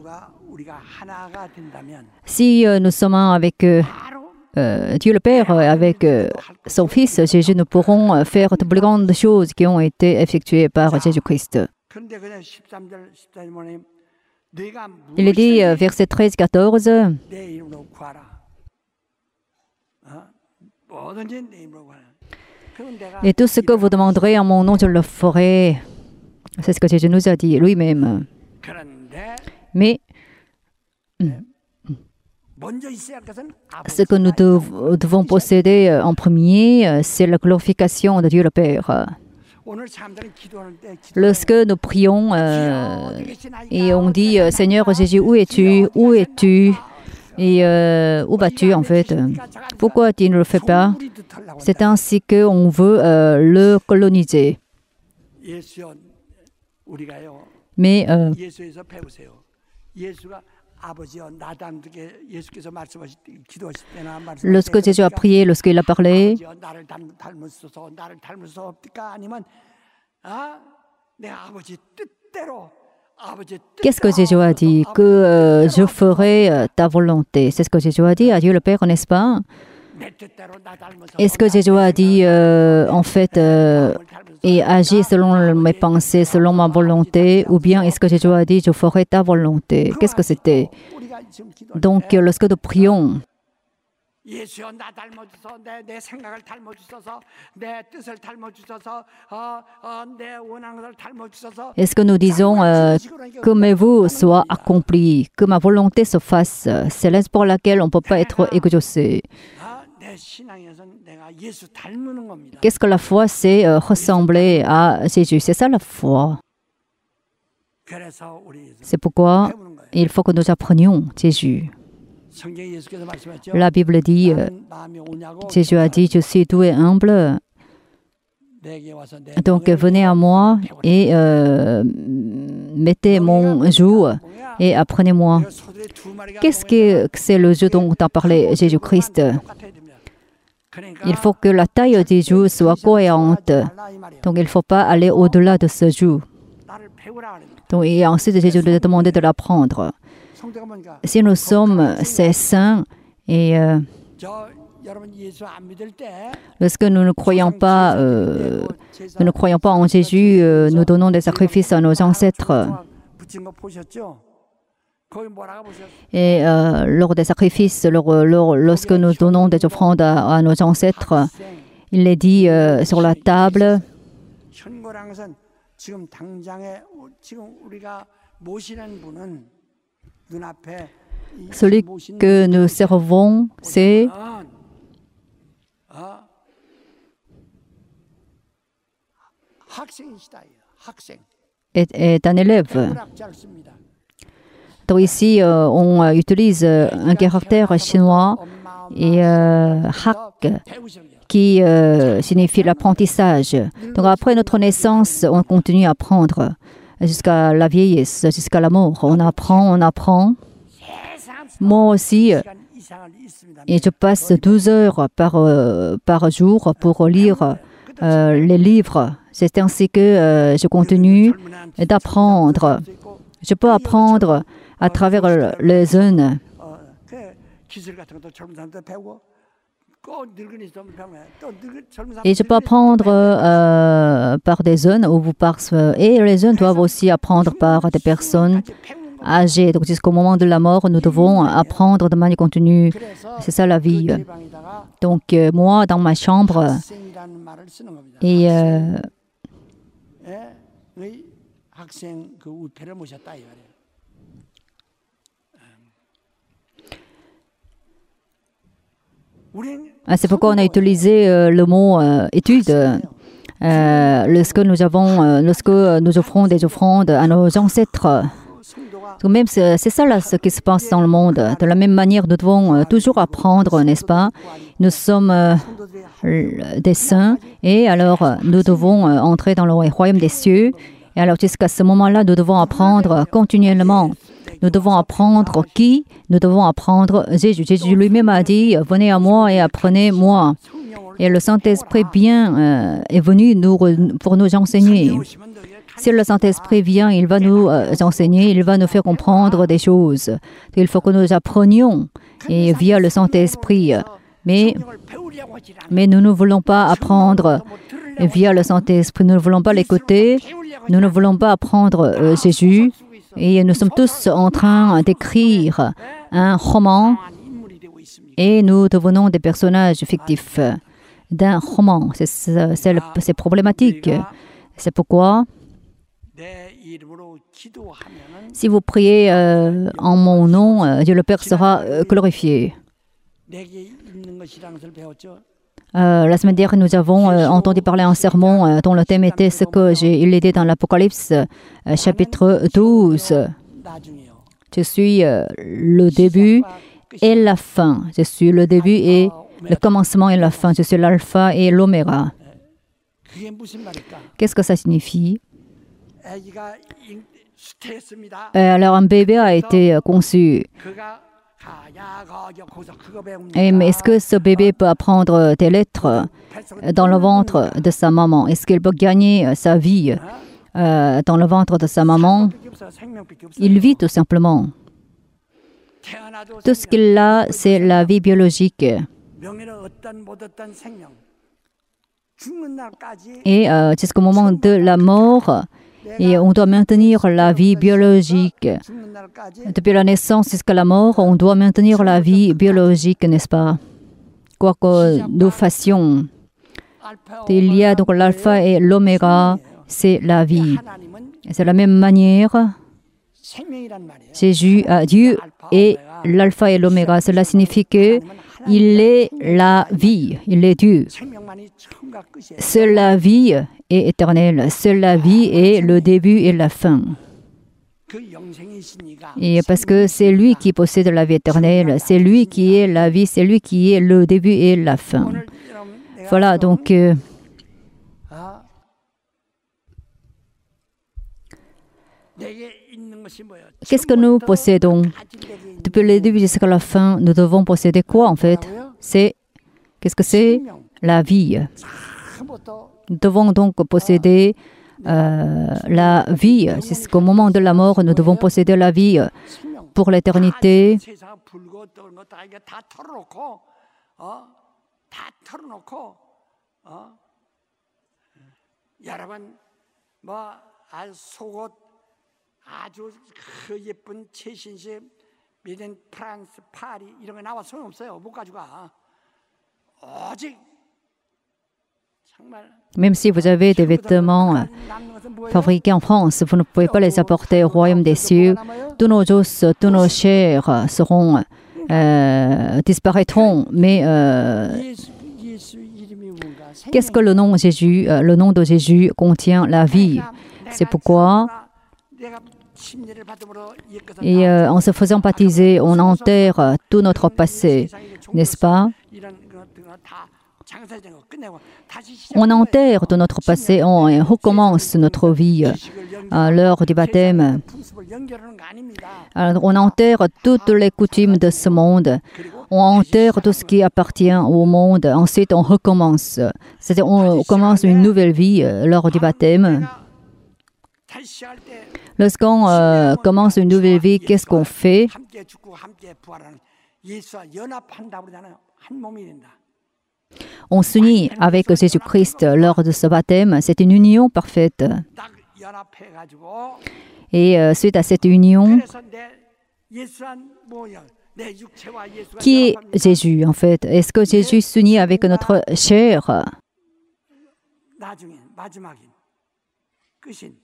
Si euh, nous sommes avec euh, euh, Dieu le Père, avec euh, son Fils Jésus, nous pourrons faire de plus grandes choses qui ont été effectuées par Jésus-Christ. Il est dit, euh, verset treize, quatorze, et tout ce que vous demanderez en mon nom, je le ferai. C'est ce que Jésus nous a dit lui-même. Mais ce que nous dev- devons posséder en premier, c'est la glorification de Dieu le Père. Lorsque nous prions euh, et on dit « Seigneur Jésus, où es-tu? Où es-tu » Et euh, où vas-tu en fait? Pourquoi tu ne le fais pas? C'est ainsi qu'on veut euh, le coloniser. Mais euh, lorsque Jésus a prié, lorsqu'il a parlé, qu'est-ce que Jésus a dit? Que euh, je ferai euh, ta volonté. C'est ce que Jésus a dit à Dieu le Père, n'est-ce pas? Est-ce que Jésus a dit, euh, en fait, euh, et agis selon mes pensées, selon ma volonté, ou bien est-ce que Jésus a dit, je ferai ta volonté? Qu'est-ce que c'était? Donc, lorsque nous prions, est-ce que nous disons euh, que mes voeux soient accomplis, que ma volonté se fasse? C'est la raison pour laquelle on ne peut pas être exaucé. Qu'est-ce que la foi? C'est euh, ressembler à Jésus. C'est ça la foi. C'est pourquoi il faut que nous apprenions Jésus. La Bible dit, euh, Jésus a dit, je suis doux et humble. Donc venez à moi et euh, mettez mon joug et apprenez-moi. Qu'est-ce que c'est le joug dont a parlé Jésus-Christ? Il faut que la taille du joug soit cohérente. Donc il ne faut pas aller au-delà de ce joug. Donc, et ensuite Jésus nous a demandé de l'apprendre. Si nous sommes ces saints et euh, lorsque nous ne croyons pas, euh, nous ne croyons pas en Jésus, euh, nous donnons des sacrifices à nos ancêtres. Et euh, lors des sacrifices, lors, lors, lorsque nous donnons des offrandes à, à nos ancêtres, il est dit euh, sur la table, celui que nous servons, c'est est, est un élève. Donc ici, euh, on utilise un caractère chinois et euh, hak qui euh, signifie l'apprentissage. Donc après notre naissance, on continue à apprendre jusqu'à la vieillesse, jusqu'à la mort. On apprend, on apprend. Moi aussi, et je passe douze heures par, euh, par jour pour lire euh, les livres. C'est ainsi que euh, je continue d'apprendre. Je peux apprendre à travers les jeunes. Et je peux apprendre euh, par des jeunes ou par, et les jeunes doivent aussi apprendre par des personnes âgées. Donc jusqu'au moment de la mort, nous devons apprendre de manière continue. C'est ça la vie. Donc euh, moi, dans ma chambre, et euh, c'est pourquoi on a utilisé euh, le mot euh, étude. Euh, lorsque nous avons, euh, lorsque nous offrons des offrandes à nos ancêtres. Même c'est ça là, ce qui se passe dans le monde. De la même manière, nous devons euh, toujours apprendre, n'est-ce pas? Nous sommes euh, des saints et alors nous devons euh, entrer dans le royaume des cieux. Et alors jusqu'à ce moment-là, nous devons apprendre continuellement. Nous devons apprendre qui? Nous devons apprendre Jésus. Jésus lui-même a dit, venez à moi et apprenez-moi. Et le Saint-Esprit bien euh, est venu nous, pour nous enseigner. Si le Saint-Esprit vient, il va nous euh, enseigner, il va nous faire comprendre des choses. Il faut que nous apprenions et via le Saint-Esprit. Mais, mais nous ne voulons pas apprendre via le Saint-Esprit. Nous ne voulons pas l'écouter. Nous ne voulons pas apprendre euh, Jésus. Et nous sommes tous en train d'écrire un roman et nous devenons des personnages fictifs d'un roman. C'est problématique. C'est pourquoi, si vous priez euh, en mon nom, euh, Dieu le Père sera euh, glorifié. Euh, la semaine dernière, nous avons euh, entendu parler un sermon euh, dont le thème était ce que j'ai il était dans l'Apocalypse, euh, chapitre douze. Je suis euh, le début et la fin. Je suis le début et le commencement et la fin. Je suis l'alpha et l'oméga. Qu'est-ce que ça signifie? euh, Alors, un bébé a été conçu. Et, mais est-ce que ce bébé peut apprendre des lettres dans le ventre de sa maman? Est-ce qu'il peut gagner sa vie euh, dans le ventre de sa maman? Il vit tout simplement. Tout ce qu'il a, c'est la vie biologique. Et euh, jusqu'au moment de la mort, et on doit maintenir la vie biologique. Depuis la naissance jusqu'à la mort, on doit maintenir la vie biologique, n'est-ce pas? Quoi que nous fassions. Il y a donc l'alpha et l'oméga, c'est la vie. C'est de la même manière, Jésus, euh, Dieu est l'alpha et l'oméga. Cela signifie qu'il est la vie, il est Dieu. Seule la vie est éternelle. Seule la vie est le début et la fin. Et parce que c'est lui qui possède la vie éternelle, c'est lui qui est la vie, c'est lui qui est le début et la fin. Voilà, donc... Euh, Qu'est-ce que nous possédons? Depuis le début jusqu'à la fin, nous devons posséder quoi en fait? C'est, qu'est-ce que c'est? La vie. Nous devons donc posséder euh, la vie. Jusqu'au moment de la mort, nous devons posséder la vie pour l'éternité. 아주 그 예쁜 최신식 메이드 프랑스 파리 이런 거 나와 소용없어요. 못 가져가. 오직 Même si vous avez des vêtements fabriqués en France, vous ne pouvez pas les apporter au royaume des cieux. Tous nos os, tous nos chairs seront, euh, disparaîtront. Mais euh, qu'est-ce que le nom de Jésus? Le nom de Jésus contient la vie. C'est pourquoi, et euh, en se faisant baptiser, on enterre tout notre passé, n'est-ce pas? On enterre tout notre passé, on recommence notre vie à l'heure du baptême. Alors, on enterre toutes les coutumes de ce monde. On enterre tout ce qui appartient au monde. Ensuite, on recommence. C'est-à-dire, on commence une nouvelle vie lors du baptême. Lorsqu'on euh, commence une nouvelle vie, qu'est-ce qu'on fait? on s'unit avec Jésus-Christ lors de ce baptême. C'est une union parfaite. 딱 연합해가지고 Et euh, suite à cette union, 그래서 내 예수란 뭐야? 내 육체와 예수가 qui est 연합합니다. Jésus en fait? Est-ce que Jésus s'unit avec notre chair? 나중에 마지막인 끝인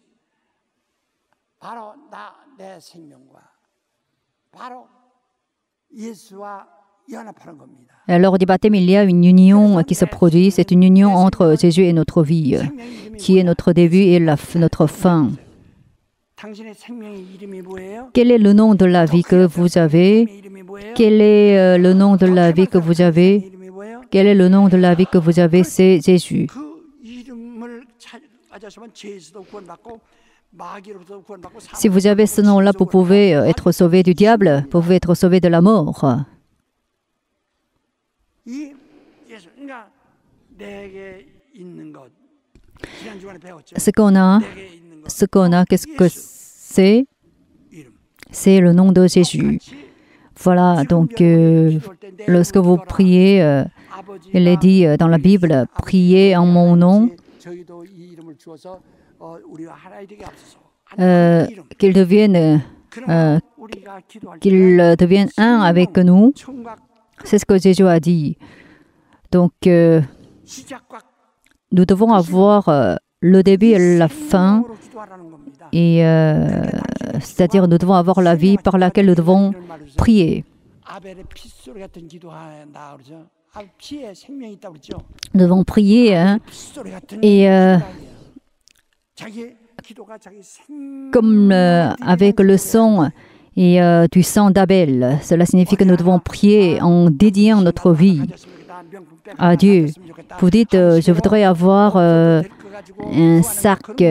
바로 나 내 생명과 바로 예수와 연합하는 겁니다. Lors du baptême, il y a une union qui se produit. C'est une union entre Jésus et notre vie, qui est notre début et la, notre fin. 당신의 생명의 이름이 뭐예요? Quel est le nom de la vie que vous avez? 이름이 뭐예요? Quel est euh, le nom de la vie que vous avez? 이름이 뭐예요? Quel est le nom de la vie que vous avez? C'est Jésus. 그 이름을 찾아서면 죄에서도 구원받고 마귀로부터 구원받고 Si vous avez ce nom-là, vous pouvez euh, être sauvé du diable, vous pouvez être sauvé de la mort. 이 예수 그러니까 내게 있는 것 지난 주간에 배웠죠. Ce qu'on a, 내게 있는 것 ce qu'on a, qu'est-ce que c'est? 이름. C'est le nom de Jésus. Voilà, donc euh, lorsque vous priez, euh, il est dit euh, dans la Bible, priez en mon nom, 저희도 이 이름을 주어서 어, 우리와 하나이 되게 하옵소서. euh, qu'il devienne, euh, 그러나 우리가 기도할 때 qu'il devienne un avec nous. 총각 C'est ce que Jésus a dit. Donc, euh, 시작과 nous devons avoir euh, le début et la fin, 으로 기도하라는 겁니다. et euh, c'est-à-dire nous devons avoir la vie par laquelle nous devons prier. 아벨의 핏소리 같은 기도한다 그러죠. 아, 피에 생명이 있다고 그러죠. Nous devons prier, hein, 핏소리 같은 et euh, 자기 기도가 자기 생 comme euh, avec le son et euh, du sang d'Abel. Cela signifie que nous devons prier en dédiant notre vie à Dieu. Vous dites, euh, je voudrais avoir euh, un sac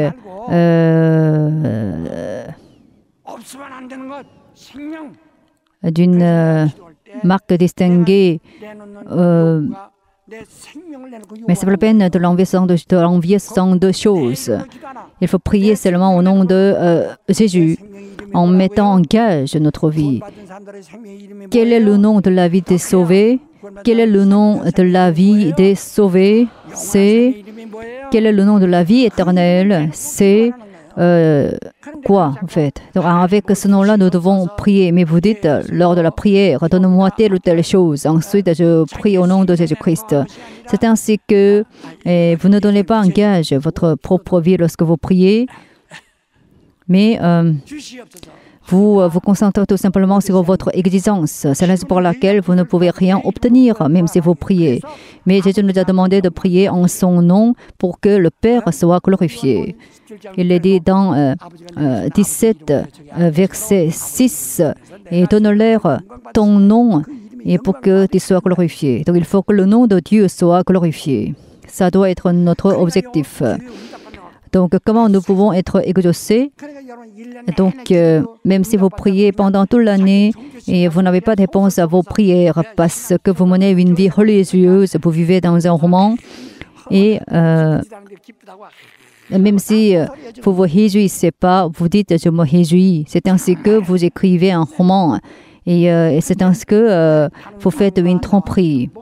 euh, 없으면 안 되는 것 생명 d'une euh, marque distinguée, euh, 내 생명을 내놓고 mais c'est pas la peine de l'envier ce genre de, de l'envier ce genre de choses. Il faut prier seulement au nom de euh, Jésus, en mettant en gage notre vie. Quel est le nom de la vie des sauvés? Quel est le nom de la vie des sauvés? C'est quel est le nom de la vie éternelle? C'est euh, quoi en fait? Donc, avec ce nom-là, nous devons prier. Mais vous dites lors de la prière, donne-moi telle ou telle chose. Ensuite, je prie au nom de Jésus-Christ. C'est ainsi que eh, vous ne donnez pas en gage votre propre vie lorsque vous priez, mais euh, vous vous concentrez tout simplement sur votre exigence. C'est la raison pour laquelle vous ne pouvez rien obtenir, même si vous priez. Mais Jésus nous a demandé de prier en son nom pour que le Père soit glorifié. Il est dit dans euh, euh, dix-sept, euh, verset six, « Et donne-leur ton nom et pour que tu sois glorifié. » Donc il faut que le nom de Dieu soit glorifié. Ça doit être notre objectif. Donc comment nous pouvons être exaucés? Donc euh, même si vous priez pendant toute l'année et vous n'avez pas de réponse à vos prières parce que vous menez une vie religieuse, vous vivez dans un roman et euh, même si euh, vous ne vous réjouissez pas, vous dites « je me réjouis ». C'est ainsi que vous écrivez un roman et, euh, et c'est ainsi que euh, vous faites une tromperie.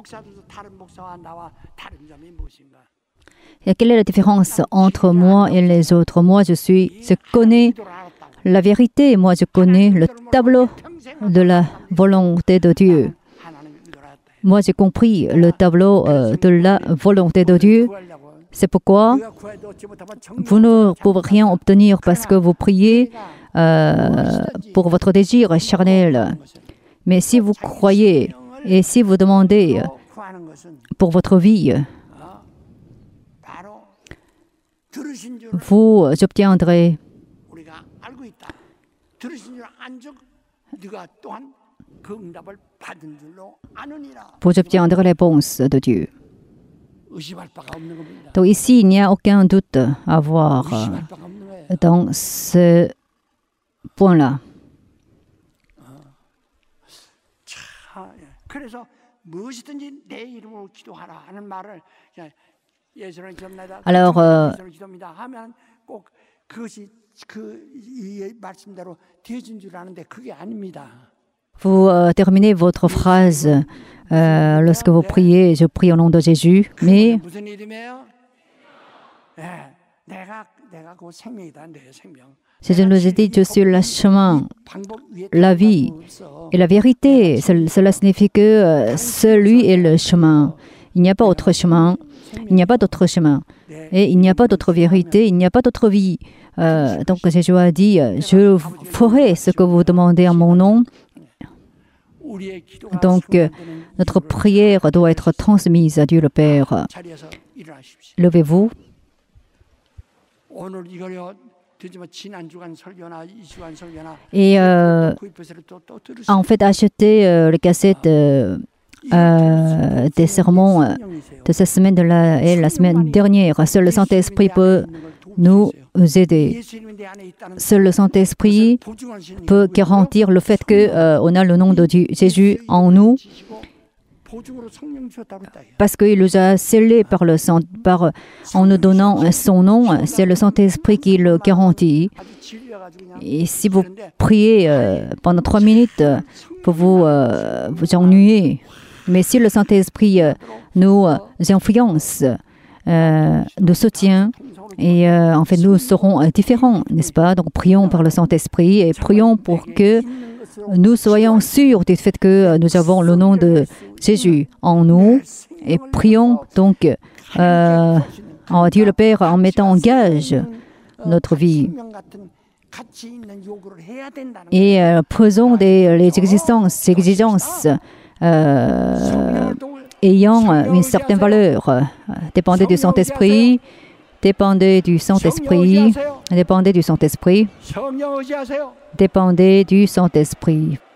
Et quelle est la différence entre moi et les autres? Moi, je suis, je connais la vérité. Moi, je connais le tableau de la volonté de Dieu. Moi, j'ai compris le tableau euh, de la volonté de Dieu. C'est pourquoi vous ne pouvez rien obtenir parce que vous priez euh, pour votre désir charnel. Mais si vous croyez et si vous demandez pour votre vie, vous obtiendrez. Vous obtiendrez la réponse de Dieu. Donc ici, il n'y a aucun doute à avoir dans ce point-là. Alors, euh, vous euh, terminez votre phrase euh, lorsque vous priez, je prie au nom de Jésus, mais 무슨 이름이에요? 예, 내가 내가 그 생명이다, 내 생명. Jésus nous a dit, je suis le chemin, 방법 위에 la vie 없어. et la vérité. Ce- Cela signifie que euh, celui est le chemin. Il n'y a pas autre chemin. Il n'y a pas d'autre chemin. Et il n'y a pas d'autre vérité. Il n'y a pas d'autre vie. Euh, donc Jésus a dit, euh, je ferai ce que vous demandez en mon nom. 우리의 기도가 Donc euh, 수용되는 notre prière doit être transmise à Dieu le Père. 자리에서 일어나십시오. Levez-vous. 오늘 이거요 되지만 지난 주간 설교나 이 주간 설교나 Et euh, 구입해서 또또 들으세요. en fait, achetez euh, les cassettes euh, euh, des sermons euh, de cette semaine de la, et la semaine dernière. Seul le Saint-Esprit peut nous aider. 예수님이 내 안에 있다는 Seul le Saint-Esprit 보증하시는 peut garantir le fait que euh, on a le nom de Dieu, Jésus en nous, 보증으로 성령 주었다고 했다. parce qu'il nous a scellés par le Saint, par, en nous donnant son nom. C'est le Saint-Esprit qui le garantit. 아주 진리여가지고 그냥 Et si vous priez euh, pendant trois minutes, euh, vous vous, euh, vous ennuyez. Mais si le Saint-Esprit euh, nous euh, influence, euh, nous soutient, et euh, en fait nous serons euh, différents, n'est-ce pas? Donc prions par le Saint-Esprit et prions pour que nous soyons sûrs du fait que euh, nous avons le nom de Jésus en nous. Et prions donc euh, en Dieu le Père en mettant en gage notre vie. 생명 같은 가치 있는 요구를 해야 된다는 Et euh, posons des, les exigences, exigences euh, 성령을 ayant euh, une certaine valeur. Euh, Dépendez du Saint-Esprit, dépendez du Saint-Esprit, dépendez du Saint-Esprit, 성령 의지하세요. dépendez du Saint-Esprit.